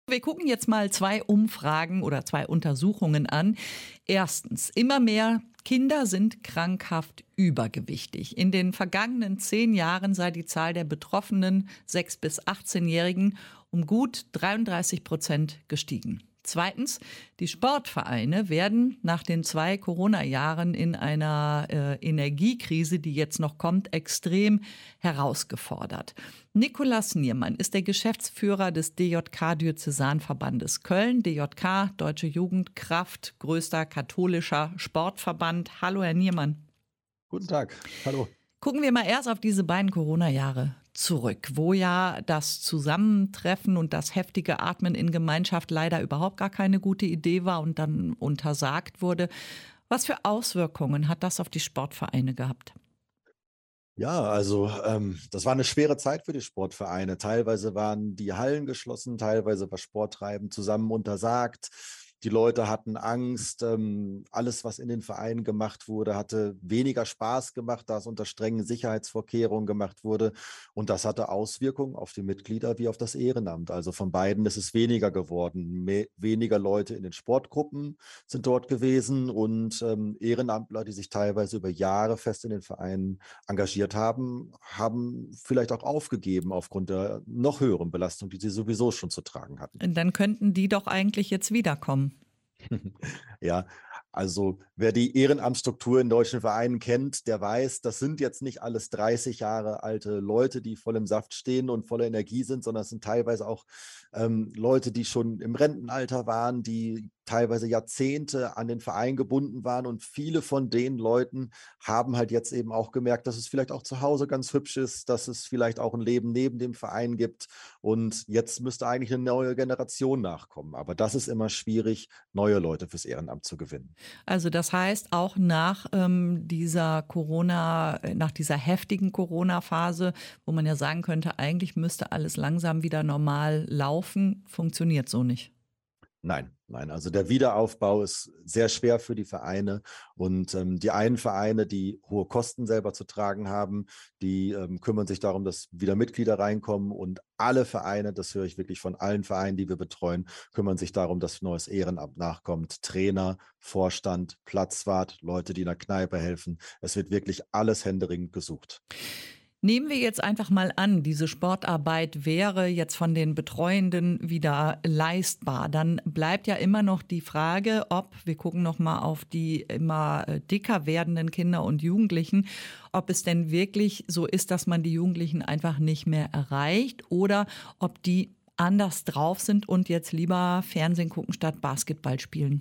Wir gucken jetzt mal 2 Umfragen oder 2 Untersuchungen an. Erstens, immer mehr Kinder sind krankhaft übergewichtig. In den vergangenen 10 Jahren sei die Zahl der betroffenen 6- bis 18-Jährigen um gut 33% gestiegen. Zweitens, die Sportvereine werden nach den 2 Corona-Jahren in einer Energiekrise, die jetzt noch kommt, extrem herausgefordert. Nikolaus Niermann ist der Geschäftsführer des DJK-Diözesanverbandes Köln. DJK, Deutsche Jugendkraft, größter katholischer Sportverband. Hallo, Herr Niermann. Guten Tag, hallo. Gucken wir mal erst auf diese beiden Corona-Jahre zurück, wo ja das Zusammentreffen und das heftige Atmen in Gemeinschaft leider überhaupt gar keine gute Idee war und dann untersagt wurde. Was für Auswirkungen hat das auf die Sportvereine gehabt? Ja, also das war eine schwere Zeit für die Sportvereine. Teilweise waren die Hallen geschlossen, teilweise war Sporttreiben zusammen untersagt. Die Leute hatten Angst. Alles, was in den Vereinen gemacht wurde, hatte weniger Spaß gemacht, da es unter strengen Sicherheitsvorkehrungen gemacht wurde. Und das hatte Auswirkungen auf die Mitglieder wie auf das Ehrenamt. Also von beiden ist es weniger geworden. Weniger Leute in den Sportgruppen sind dort gewesen und Ehrenamtler, die sich teilweise über Jahre fest in den Vereinen engagiert haben, haben vielleicht auch aufgegeben aufgrund der noch höheren Belastung, die sie sowieso schon zu tragen hatten. Dann könnten die doch eigentlich jetzt wiederkommen. Ja, also wer die Ehrenamtsstruktur in deutschen Vereinen kennt, der weiß, das sind jetzt nicht alles 30 Jahre alte Leute, die voll im Saft stehen und voller Energie sind, sondern es sind teilweise auch Leute, die schon im Rentenalter waren, die teilweise Jahrzehnte an den Verein gebunden waren. Und viele von den Leuten haben halt jetzt eben auch gemerkt, dass es vielleicht auch zu Hause ganz hübsch ist, dass es vielleicht auch ein Leben neben dem Verein gibt. Und jetzt müsste eigentlich eine neue Generation nachkommen. Aber das ist immer schwierig, neue Leute fürs Ehrenamt zu gewinnen. Also das heißt, auch nach dieser nach dieser heftigen Corona-Phase, wo man ja sagen könnte, eigentlich müsste alles langsam wieder normal laufen, funktioniert so nicht. Nein, nein. Also der Wiederaufbau ist sehr schwer für die Vereine und die einen Vereine, die hohe Kosten selber zu tragen haben, die kümmern sich darum, dass wieder Mitglieder reinkommen und alle Vereine, das höre ich wirklich von allen Vereinen, die wir betreuen, kümmern sich darum, dass neues Ehrenamt nachkommt. Trainer, Vorstand, Platzwart, Leute, die in der Kneipe helfen. Es wird wirklich alles händeringend gesucht. Nehmen wir jetzt einfach mal an, diese Sportarbeit wäre jetzt von den Betreuenden wieder leistbar. Dann bleibt ja immer noch die Frage, ob, wir gucken noch mal auf die immer dicker werdenden Kinder und Jugendlichen, ob es denn wirklich so ist, dass man die Jugendlichen einfach nicht mehr erreicht oder ob die anders drauf sind und jetzt lieber Fernsehen gucken statt Basketball spielen.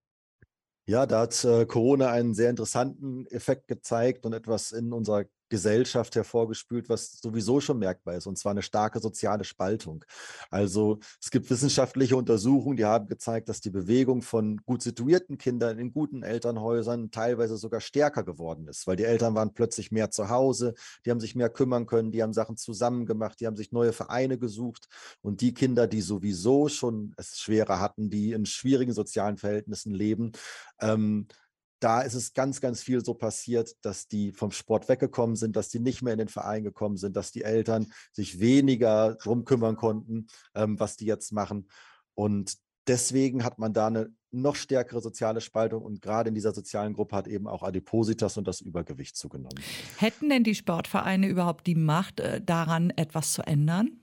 Ja, da hat Corona einen sehr interessanten Effekt gezeigt und etwas in unserer Gesellschaft hervorgespült, was sowieso schon merkbar ist, und zwar eine starke soziale Spaltung. Also es gibt wissenschaftliche Untersuchungen, die haben gezeigt, dass die Bewegung von gut situierten Kindern in guten Elternhäusern teilweise sogar stärker geworden ist, weil die Eltern waren plötzlich mehr zu Hause, die haben sich mehr kümmern können, die haben Sachen zusammen gemacht, die haben sich neue Vereine gesucht, und die Kinder, die sowieso schon es schwerer hatten, die in schwierigen sozialen Verhältnissen leben, ähm, da ist es ganz, ganz viel so passiert, dass die vom Sport weggekommen sind, dass die nicht mehr in den Verein gekommen sind, dass die Eltern sich weniger drum kümmern konnten, was die jetzt machen. Und deswegen hat man da eine noch stärkere soziale Spaltung, und gerade in dieser sozialen Gruppe hat eben auch Adipositas und das Übergewicht zugenommen. Hätten denn die Sportvereine überhaupt die Macht, daran etwas zu ändern?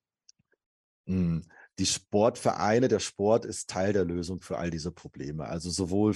Hm, Die Sportvereine, der Sport ist Teil der Lösung für all diese Probleme. Also sowohl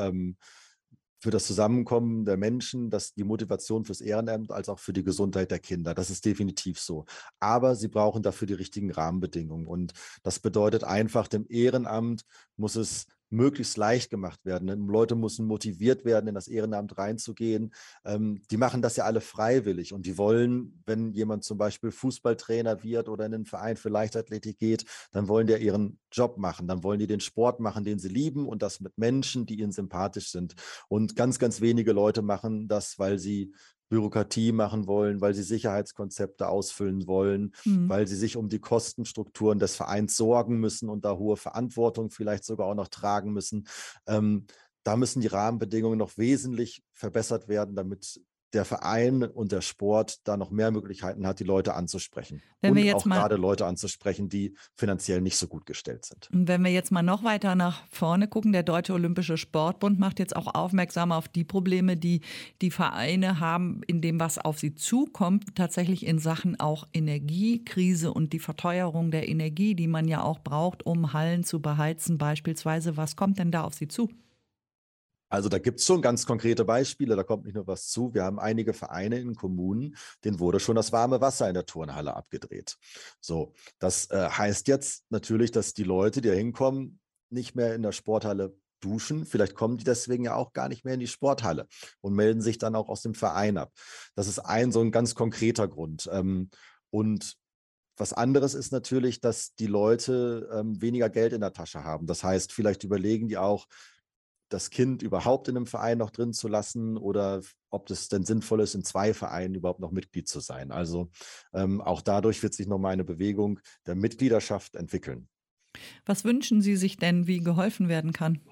für das Zusammenkommen der Menschen, dass die Motivation fürs Ehrenamt, als auch für die Gesundheit der Kinder. Das ist definitiv so. Aber sie brauchen dafür die richtigen Rahmenbedingungen. Und das bedeutet einfach, dem Ehrenamt muss es möglichst leicht gemacht werden. Leute müssen motiviert werden, in das Ehrenamt reinzugehen. Die machen das ja alle freiwillig, und die wollen, wenn jemand zum Beispiel Fußballtrainer wird oder in einen Verein für Leichtathletik geht, dann wollen die ihren Job machen. Dann wollen die den Sport machen, den sie lieben, und das mit Menschen, die ihnen sympathisch sind. Und ganz, ganz wenige Leute machen das, weil sie Bürokratie machen wollen, weil sie Sicherheitskonzepte ausfüllen wollen, Mhm. weil sie sich um die Kostenstrukturen des Vereins sorgen müssen und da hohe Verantwortung vielleicht sogar auch noch tragen müssen. Da müssen die Rahmenbedingungen noch wesentlich verbessert werden, damit der Verein und der Sport da noch mehr Möglichkeiten hat, die Leute anzusprechen. Wenn wir Und jetzt auch mal gerade Leute anzusprechen, die finanziell nicht so gut gestellt sind. Und wenn wir jetzt mal noch weiter nach vorne gucken, der Deutsche Olympische Sportbund macht jetzt auch aufmerksam auf die Probleme, die die Vereine haben, in dem, was auf sie zukommt, tatsächlich in Sachen auch Energiekrise und die Verteuerung der Energie, die man ja auch braucht, um Hallen zu beheizen beispielsweise. Was kommt denn da auf sie zu? Also da gibt es schon ganz konkrete Beispiele, da kommt nicht nur was zu. Wir haben einige Vereine in Kommunen, denen wurde schon das warme Wasser in der Turnhalle abgedreht. So, das heißt jetzt natürlich, dass die Leute, die da hinkommen, nicht mehr in der Sporthalle duschen. Vielleicht kommen die deswegen ja auch gar nicht mehr in die Sporthalle und melden sich dann auch aus dem Verein ab. Das ist so ein ganz konkreter Grund. Und was anderes ist natürlich, dass die Leute weniger Geld in der Tasche haben. Das heißt, vielleicht überlegen die auch, das Kind überhaupt in einem Verein noch drin zu lassen oder ob es denn sinnvoll ist, in 2 Vereinen überhaupt noch Mitglied zu sein. Also auch dadurch wird sich nochmal eine Bewegung der Mitgliedschaft entwickeln. Was wünschen Sie sich denn, wie geholfen werden kann?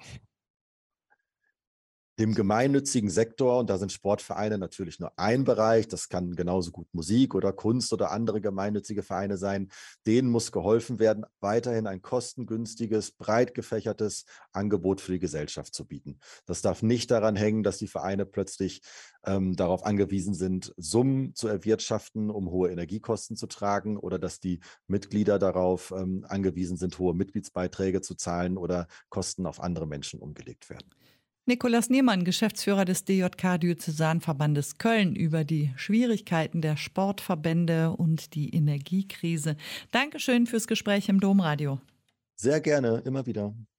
Dem gemeinnützigen Sektor, und da sind Sportvereine natürlich nur ein Bereich, das kann genauso gut Musik oder Kunst oder andere gemeinnützige Vereine sein, denen muss geholfen werden, weiterhin ein kostengünstiges, breit gefächertes Angebot für die Gesellschaft zu bieten. Das darf nicht daran hängen, dass die Vereine plötzlich darauf angewiesen sind, Summen zu erwirtschaften, um hohe Energiekosten zu tragen, oder dass die Mitglieder darauf angewiesen sind, hohe Mitgliedsbeiträge zu zahlen oder Kosten auf andere Menschen umgelegt werden. Nikolaus Niemann, Geschäftsführer des DJK-Diözesanverbandes Köln, über die Schwierigkeiten der Sportverbände und die Energiekrise. Dankeschön fürs Gespräch im Domradio. Sehr gerne, immer wieder.